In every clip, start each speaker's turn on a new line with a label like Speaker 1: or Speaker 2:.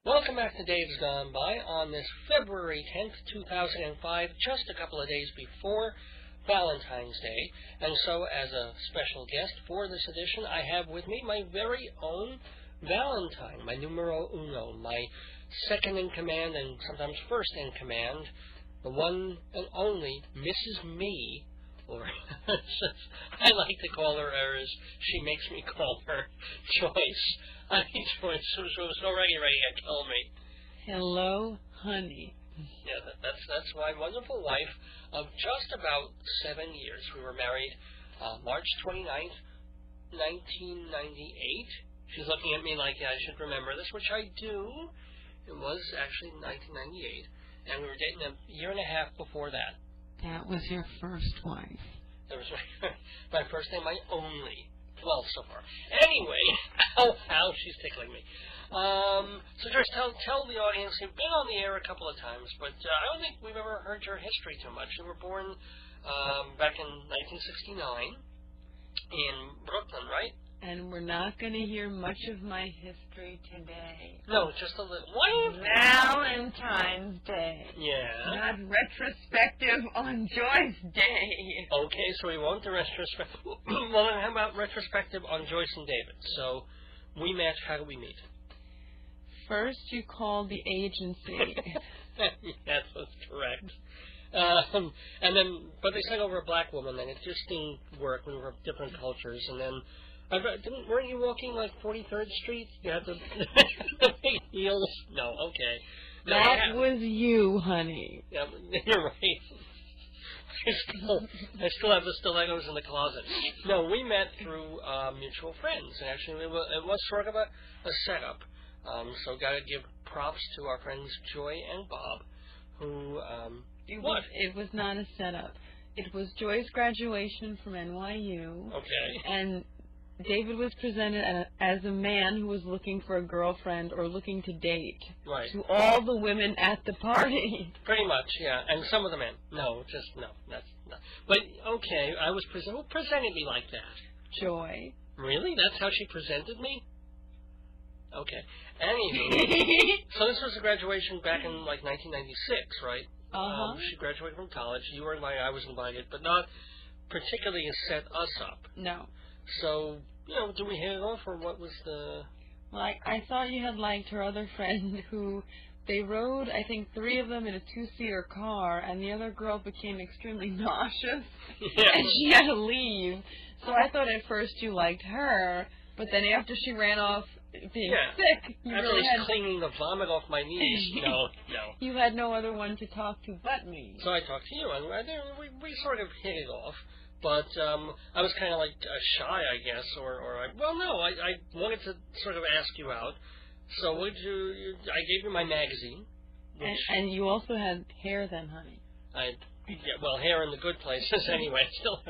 Speaker 1: Welcome back to Dave's Gone By on this February 10th, 2005, just a couple of days before Valentine's Day. And so, as a special guest for this edition, I have with me my very own Valentine, my numero uno, my second in command and sometimes first in command, the one and only Mrs. Me, or I like to call her, or as she makes me call her, Joyce. Hi, Joyce. So ready to kill me.
Speaker 2: Hello, honey.
Speaker 1: Yeah, that's my wonderful wife of just about 7 years. We were married March 29th, 1998. She's looking at me like I should remember this, which I do. It was actually 1998, and we were dating a year and a half before that.
Speaker 2: That was your first wife.
Speaker 1: That was my first and my only. Well, so far. Anyway, ow, she's tickling me. So just tell the audience, you've been on the air a couple of times, but I don't think we've ever heard your history too much. You were born back in 1969 in Brooklyn, right?
Speaker 2: And we're not going to hear much of my history today.
Speaker 1: No, just a little. What?
Speaker 2: Valentine's Day.
Speaker 1: Yeah.
Speaker 2: Not retrospective on Joyce Day.
Speaker 1: Okay, so we won't do retrospective. Well, then how about retrospective on Joyce and David? So we met. How do we meet?
Speaker 2: First, you called the agency.
Speaker 1: That's what's correct. And then, but they sent over a black woman, and it just didn't work. We were different cultures, and then. Weren't you walking like 43rd Street? You had the big heels? No, okay. No,
Speaker 2: that was you, honey.
Speaker 1: Yeah, you're right. I still have the stilettos in the closet. No, we met through mutual friends. Actually, it was sort of a setup. So got to give props to our friends Joy and Bob, who
Speaker 2: It was not a setup. It was Joy's graduation from NYU.
Speaker 1: Okay.
Speaker 2: And David was presented as a man who was looking for a girlfriend or looking to date.
Speaker 1: Right.
Speaker 2: To all the women at the party.
Speaker 1: Pretty much, yeah. And some of the men. No, just no. That's not. But, okay, I was who presented me like that?
Speaker 2: Joy.
Speaker 1: Really? That's how she presented me? Okay. Anywho, so this was a graduation back in, like, 1996, right?
Speaker 2: Uh-huh.
Speaker 1: She graduated from college. You were invited, I was invited, but not particularly to set us up.
Speaker 2: No.
Speaker 1: So, do we hit it off, or what was the...
Speaker 2: Well, I thought you had liked her other friend who... They rode, I think, 3 of them in a 2-seater car, and the other girl became extremely nauseous, and she had to leave. So I thought at first you liked her, but then after she ran off being sick, you
Speaker 1: after
Speaker 2: really had...
Speaker 1: cleaning the vomit off my knees, no.
Speaker 2: You had no other one to talk to but me.
Speaker 1: So I talked to you, and we sort of hit it off. But I was kind of like shy, I guess, or I wanted to sort of ask you out. So I gave you my magazine.
Speaker 2: And you also had hair then, honey.
Speaker 1: Hair in the good places anyway. I still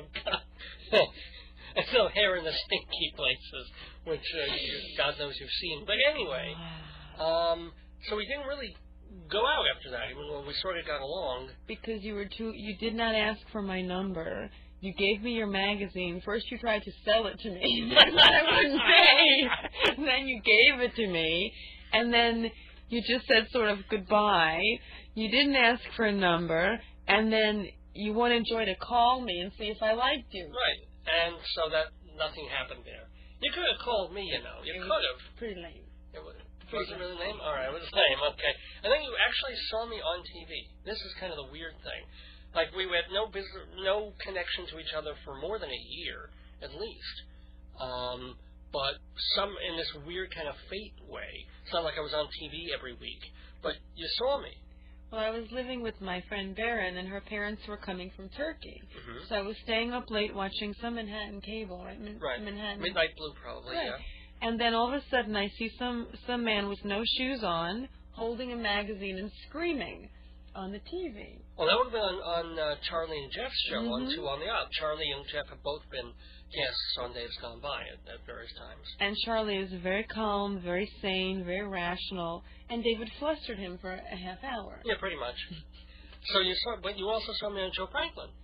Speaker 1: have hair in the stinky places, which God knows you've seen. But anyway, so we didn't really go out after that, even though we sort of got along.
Speaker 2: Because you did not ask for my number. You gave me your magazine. First you tried to sell it to me. I thought I wouldn't pay. And then you gave it to me. And then you just said sort of goodbye. You didn't ask for a number. And then you wanted Joy to call me and see if I liked you.
Speaker 1: Right. And so nothing happened there. You could have called me, You could have.
Speaker 2: Pretty lame.
Speaker 1: Was it really lame? All right, it was lame. Okay. And then you actually saw me on TV. This is kind of the weird thing. Like, we had no connection to each other for more than a year, at least. But in this weird kind of fate way. It's not like I was on TV every week. But you saw me.
Speaker 2: Well, I was living with my friend Baron, and her parents were coming from Turkey.
Speaker 1: Mm-hmm.
Speaker 2: So I was staying up late watching some Manhattan cable, right? Manhattan.
Speaker 1: Midnight Blue, probably,
Speaker 2: right. Yeah. And then all of a sudden I see some man with no shoes on, holding a magazine and screaming on the TV.
Speaker 1: Well, that would have been on Charlie and Jeff's show, on Two on the Out. Charlie and Jeff have both been guests on Dave's Gone By at various times.
Speaker 2: And Charlie is very calm, very sane, very rational, and David flustered him for a half hour.
Speaker 1: Yeah, pretty much. So but you also saw me on Joe Franklin.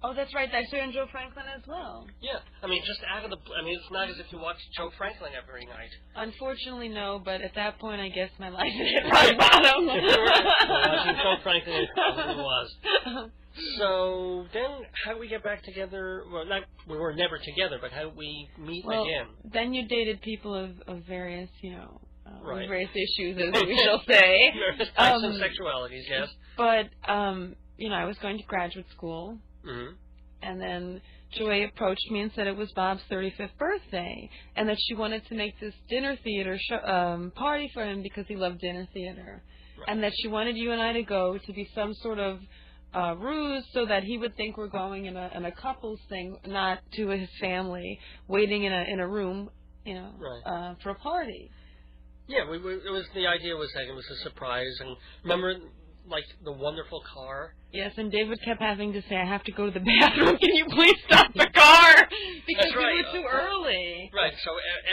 Speaker 2: Oh, that's right. I saw you on Joe Franklin as well.
Speaker 1: Yeah. I mean, just out of the... I mean, it's not as if you watch Joe Franklin every night.
Speaker 2: Unfortunately, no, but at that point, I guess my life hit rock bottom.
Speaker 1: If you were watching Joe Franklin, it probably was. So then, how did we get back together? Well, we were never together, but how did we meet again?
Speaker 2: Then you dated people of various,
Speaker 1: Right.
Speaker 2: various issues, as we shall say.
Speaker 1: Various types of sexualities, yes.
Speaker 2: But, I was going to graduate school, and then Joy approached me and said it was Bob's 35th birthday, and that she wanted to make this dinner theater party for him because he loved dinner theater, and that she wanted you and I to go to be some sort of ruse so that he would think we're going in a couples thing, not to his family, waiting in a room, for a party.
Speaker 1: Yeah, the idea was that it was a surprise, and remember, like, the wonderful car?
Speaker 2: Yes, and David kept having to say, I have to go to the bathroom, can you please stop the car? Because we were too early.
Speaker 1: Right, so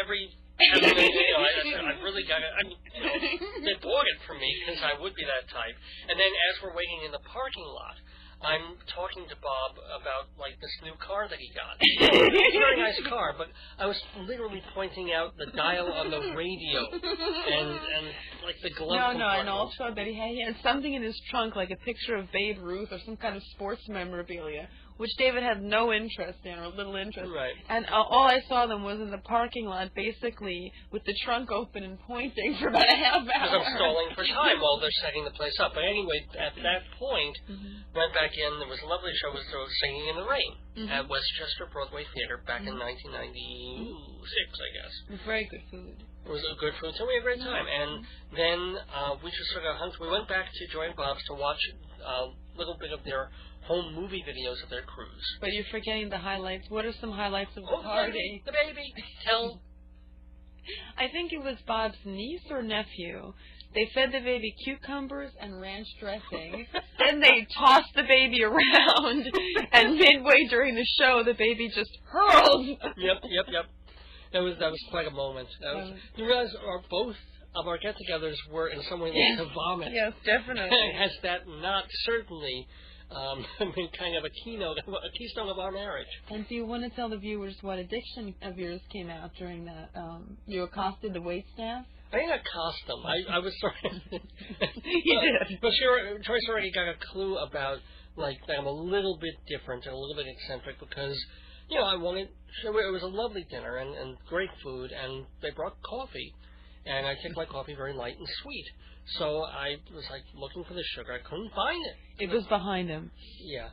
Speaker 1: I've really got to, they bought it for me, because I would be that type. And then as we're waiting in the parking lot, I'm talking to Bob about, like, this new car that he got. It's a very nice car, but I was literally pointing out the dial on the radio and like, the glove compartment.
Speaker 2: And also that he had something in his trunk, like a picture of Babe Ruth or some kind of sports memorabilia, which David had no interest in, or little interest.
Speaker 1: Right.
Speaker 2: And all I saw them was in the parking lot, basically, with the trunk open and pointing for about a half hour.
Speaker 1: Because I'm stalling for time while they're setting the place up. But anyway, at that point, went back in. There was a lovely show. It was Singing in the Rain at Westchester Broadway Theater back in 1996, I guess.
Speaker 2: It was very good food.
Speaker 1: It was a good food, so we had a great time. And then we just sort of we went back to Joy and Bob's to watch a little bit of their home movie videos of their cruise.
Speaker 2: But you're forgetting the highlights. What are some highlights of the party?
Speaker 1: The baby. Tell.
Speaker 2: I think it was Bob's niece or nephew. They fed the baby cucumbers and ranch dressing. Then they tossed the baby around, and midway during the show, the baby just hurled.
Speaker 1: Yep. That was quite a moment. You realize both of our get-togethers were in some way like a vomit.
Speaker 2: Yes, definitely.
Speaker 1: Has that not certainly been kind of a keystone of our marriage? And
Speaker 2: do you want to tell the viewers what addiction of yours came out during that? You accosted the waitstaff?
Speaker 1: I didn't accost them. I was sort of...
Speaker 2: You did.
Speaker 1: But Joyce already got a clue about, like, that I'm a little bit different and a little bit eccentric because, I wanted... It was a lovely dinner and great food, and they brought coffee. And I take my coffee very light and sweet. So I was, like, looking for the sugar. I couldn't find it.
Speaker 2: It was behind him.
Speaker 1: Yeah.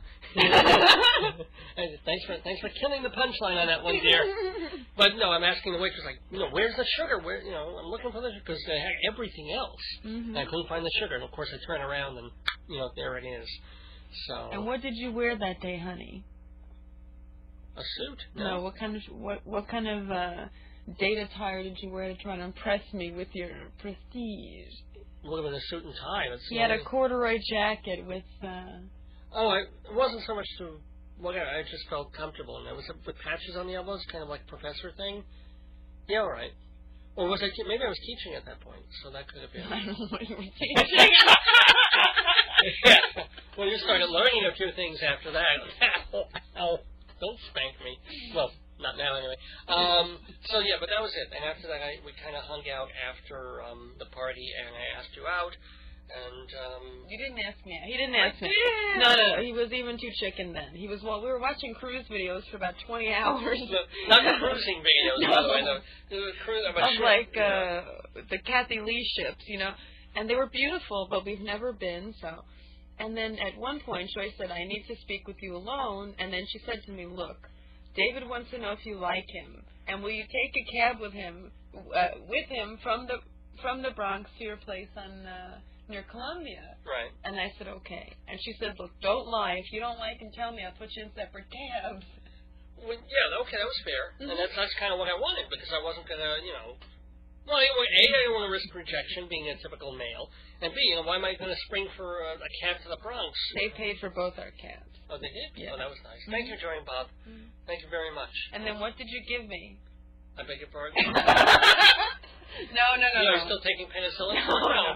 Speaker 1: Thanks for killing the punchline on that one, dear. But, no, I'm asking the waitress, like, where's the sugar? I'm looking for the sugar, because they had everything else. And I couldn't find the sugar. And, of course, I turn around, and, there it is. So. And
Speaker 2: what did you wear that day, honey?
Speaker 1: A suit?
Speaker 2: No, what kind of date attire did you wear to try to impress me with your prestige?
Speaker 1: Well, with a suit and tie.
Speaker 2: He had a corduroy jacket with...
Speaker 1: it wasn't so much to... Well, I just felt comfortable. And it was with patches on the elbows, kind of like professor thing. Yeah, all right. Or was I... Maybe I was teaching at that point, so that could have been...
Speaker 2: I don't know what you were teaching.
Speaker 1: Yeah. Well, you started learning a few things after that. Ow. Don't spank me. Well, not now anyway. So yeah, but that was it. And after that, we kind of hung out after the party, and I asked you out. And
Speaker 2: you didn't ask me. He didn't ask me. No. He was even too chicken then. We were watching cruise videos for about 20 hours.
Speaker 1: No, not the cruising videos, by the way. The cruise of
Speaker 2: the Kathy Lee ships, and they were beautiful, but we've never been so. And then at one point, Joy said, I need to speak with you alone. And then she said to me, look, David wants to know if you like him. And will you take a cab with him from the Bronx to your place on near Columbia?
Speaker 1: Right.
Speaker 2: And I said, okay. And she said, look, don't lie. If you don't like him, tell me. I'll put you in separate cabs.
Speaker 1: Well, yeah, okay, that was fair. And that's kind of what I wanted because I wasn't going to, Well, A, I didn't want to risk rejection, being a typical male. And B, why am I going to spring for a cab to the Bronx?
Speaker 2: They paid for both our cabs.
Speaker 1: Oh, they did?
Speaker 2: Yeah.
Speaker 1: Oh, that was nice. Thank you, Joy and Bob. Thank you very much.
Speaker 2: And then what did you give me?
Speaker 1: I beg your pardon?
Speaker 2: No.
Speaker 1: You're still taking penicillin?
Speaker 2: No.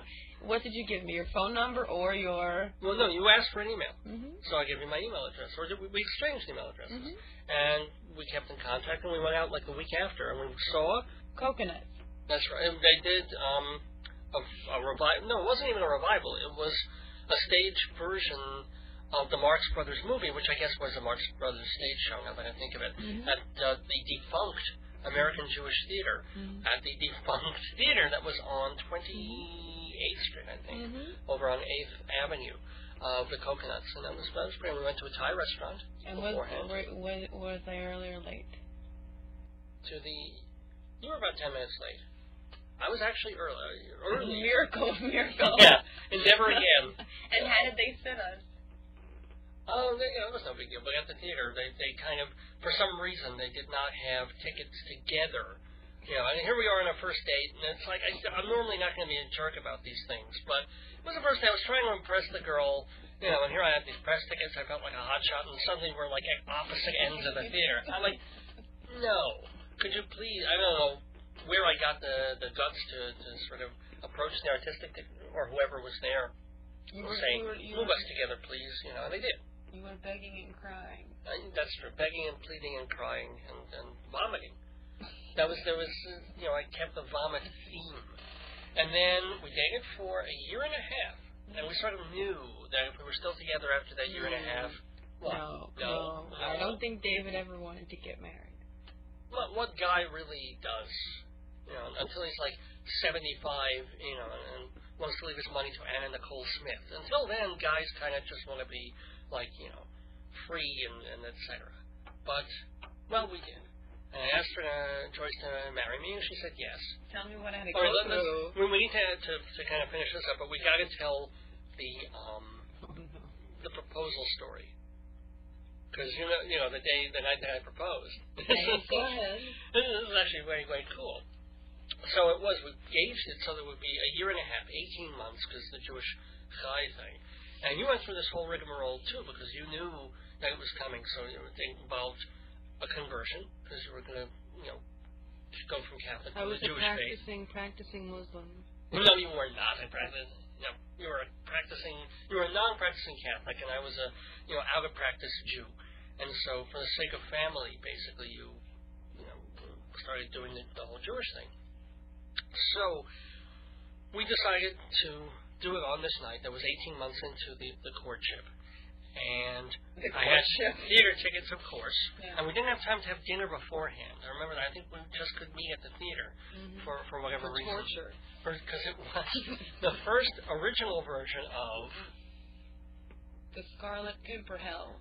Speaker 2: what did you give me? Your phone number or your?
Speaker 1: Well, no, you asked for an email.
Speaker 2: Mm-hmm.
Speaker 1: So I gave you my email address. Or we exchanged email addresses.
Speaker 2: Mm-hmm.
Speaker 1: And we kept in contact, and we went out like a week after, and we saw...
Speaker 2: Coconuts.
Speaker 1: That's right. And they did a revival. No, it wasn't even a revival. It was a stage version of the Marx Brothers movie, which I guess was a Marx Brothers stage show, now that I think of it, at the defunct American Jewish Theater, at the defunct theater that was on 28th Street, I think, over on 8th Avenue, the Coconuts. And that was great. We went to a Thai restaurant beforehand.
Speaker 2: Was I early or late?
Speaker 1: You were about 10 minutes late. I was actually early.
Speaker 2: Miracle.
Speaker 1: Yeah, never again.
Speaker 2: And how did they sit us?
Speaker 1: Oh, it was no big deal. But at the theater, they kind of, for some reason, they did not have tickets together. You know, and here we are on our first date, and it's like, I'm normally not going to be a jerk about these things, but it was the first day I was trying to impress the girl, you know, and here I had these press tickets, I felt like a hotshot, and suddenly we're like at opposite ends of the theater. I'm like, no, could you please, I don't know where I got the guts to sort of approach the artistic, or whoever was there, saying, move us together, please, you know, and they did.
Speaker 2: You were begging and crying.
Speaker 1: That's true. Begging and pleading and crying and vomiting. There was, you know, I kept the vomit theme. And then we dated for a year and a half. And we sort of knew that if we were still together after that year and a half,
Speaker 2: No. I don't think David ever wanted to get married.
Speaker 1: What guy really does? You know, until he's like 75, you know, and wants to leave his money to Anna Nicole Smith. Until then, guys kind of just want to be like, you know, free and et cetera. But, well, we did. And I asked Joyce to marry me, and she said yes.
Speaker 2: Tell me what I had to go through.
Speaker 1: We need to kind of finish this up, but we got to tell the proposal story. Because, you know, the night that I proposed.
Speaker 2: Go ahead.
Speaker 1: This is actually very, very cool. So we gauged it so that it would be a year and a half, 18 months, because the Jewish Chai thing. And you went through this whole rigmarole, too, because you knew that it was coming. So it involved a conversion, because you were going to, you know, go from Catholic to the Jewish faith.
Speaker 2: Practicing Muslim.
Speaker 1: No, you were not. No, you were a non-practicing Catholic, and I was a, you know, out-of-practice Jew. And so for the sake of family, basically, you know, started doing the whole Jewish thing. So we decided to do it on this night. That was 18 months into the courtship. And I had theater tickets, of course. Yeah. And we didn't have time to have dinner beforehand. I remember that. I think we just could meet at the theater for whatever reason.
Speaker 2: Torture.
Speaker 1: Because it was the first original version of
Speaker 2: The Scarlet Pimpernel.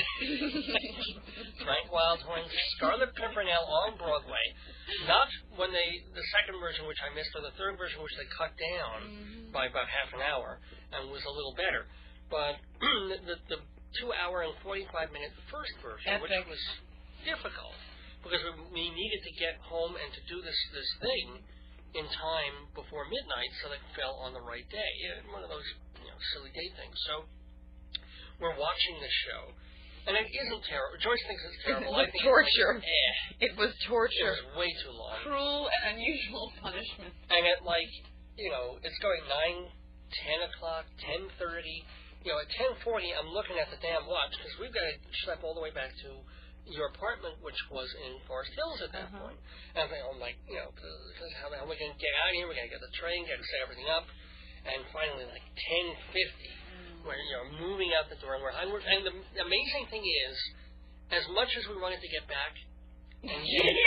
Speaker 1: Frank Wildhorn's Scarlet Pimpernel on Broadway. Not when the second version, which I missed, or the third version, which they cut down by about half an hour and was a little better. But the 2-hour and 45-minute first version, which was difficult because we needed to get home and to do this thing in time before midnight so that it fell on the right day. One of those, you know, silly date things. So we're watching this show. And it isn't terrible. Joyce thinks it's terrible.
Speaker 2: It was torture. It was torture.
Speaker 1: It was way too long.
Speaker 2: Cruel and unusual punishment.
Speaker 1: And at you know, it's going 9, 10 o'clock, 10:30. You know, at 10:40, I'm looking at the damn watch because we've got to schlep all the way back to your apartment, which was in Forest Hills at that point. And I'm like, you know, because how the hell are we going to get out of here? We're going to get the train, got to set everything up. And finally, 10:50. We're, you know, moving out the door, and the amazing thing is, as much as we wanted to get back and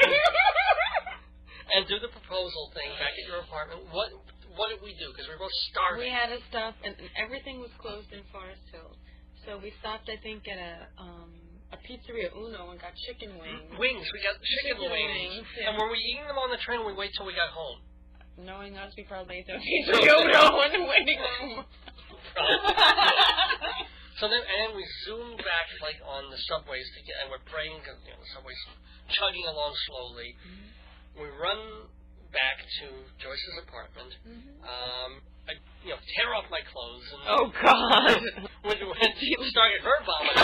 Speaker 1: and do the proposal thing back at your apartment, what did we do? Because we were both starving.
Speaker 2: We had to stop, and everything was closed in Forest Hills. So we stopped, I think, at a pizzeria Uno and got chicken wings.
Speaker 1: We got chicken wings. Yeah. And were we eating them on the train, or we wait till we got home?
Speaker 2: Knowing us, we probably ate the pizzeria Uno in the waiting room.
Speaker 1: So then we zoomed back on the subways and we're praying because, you know, the subway's chugging along slowly. We run back to Joyce's apartment. I, you know, tear off my clothes and
Speaker 2: oh God!
Speaker 1: when started her vomiting.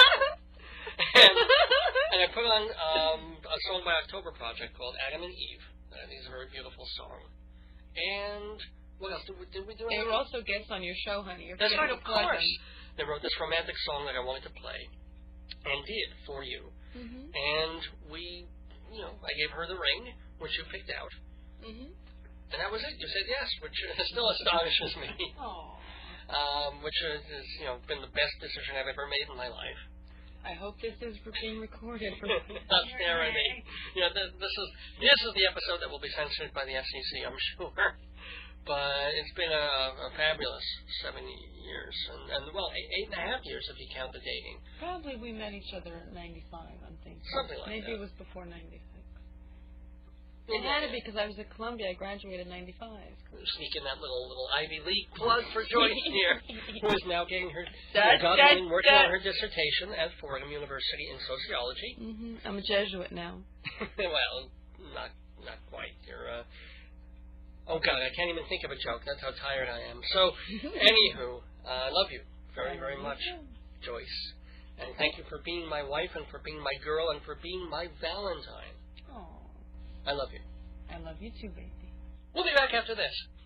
Speaker 1: and I put on a song by October Project called Adam and Eve. I think it's a very beautiful song. And What else? Did we do
Speaker 2: They
Speaker 1: anything?
Speaker 2: were also guests on your show, honey. You're
Speaker 1: That's right,
Speaker 2: forgetting
Speaker 1: of
Speaker 2: to plug
Speaker 1: course. They wrote this romantic song that I wanted to play, and did for you.
Speaker 2: them.
Speaker 1: And we, I gave her the ring, which you picked out, and that was it. You said yes, which still astonishes me.
Speaker 2: Oh.
Speaker 1: Which has been the best decision I've ever made in my life.
Speaker 2: I hope this is being recorded for
Speaker 1: posterity. This is the episode that will be censored by the FCC, I'm sure. But it's been a fabulous 7 years, and 8.5 years if you count the dating.
Speaker 2: Probably we met each other at 95, I'm thinking.
Speaker 1: Something like
Speaker 2: Maybe
Speaker 1: that.
Speaker 2: it was before 96. It had to be because I was at Columbia. I graduated in 95.
Speaker 1: Sneaking that little Ivy League plug for Joyce here, who is now getting her working on her dissertation at Fordham University in sociology.
Speaker 2: I'm a Jesuit now.
Speaker 1: Well, not quite. You're oh God, I can't even think of a joke. That's how tired I am. So, anywho, I love you very, very much, Joyce. And thank you for being my wife and for being my girl and for being my Valentine.
Speaker 2: Oh.
Speaker 1: I love you.
Speaker 2: I love you too, baby.
Speaker 1: We'll be back after this.